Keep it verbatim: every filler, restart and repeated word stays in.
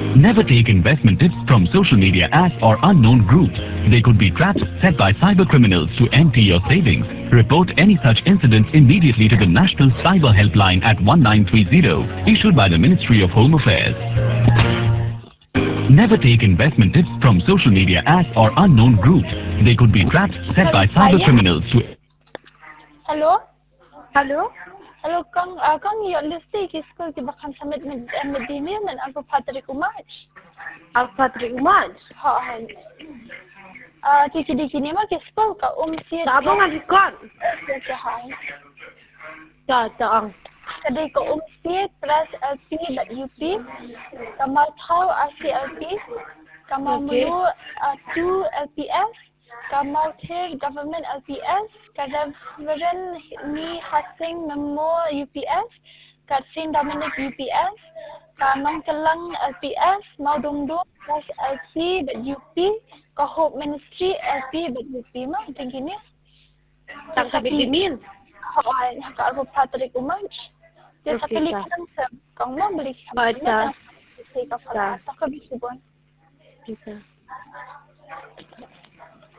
Never take investment tips from social media apps or unknown groups. They could be traps set by cyber criminals to empty your savings. Report any such incidents immediately to the National Cyber Helpline at one nine three zero, issued by the Ministry of Home Affairs. Never take investment tips from social media apps or unknown groups. They could be traps set by cyber criminals to... Hello? Hello? Hello, Kang, uh, Kang, yung listi, kiskul, kibakan samit med medini, nan Alpha Patrick Umaj. Al-Patrick Umaj? Ha, han. Ah, tiki diki ni ma kiskul ka umsi. Sabo nga dikon? Okay, hai. Sa, saang? Kadai ka umsi, plus L P dot U P, kamal tau R C L P, kamal mulu two L P S, kamal thir government L P S, kadang veren ni hasing memo U P S, kadang Dominic U P S, kamang kelang L P S, mau dungdung plus L P dot U P, ka Hope Ministry L P dot U P mah tinggi ni. Tak sabi limin? Hoy, ka Alpha Patrick Umaj. Dia sa pilihan sa kang mo balik. Baca. Sa ka pala. Sa kabisibon. Kita.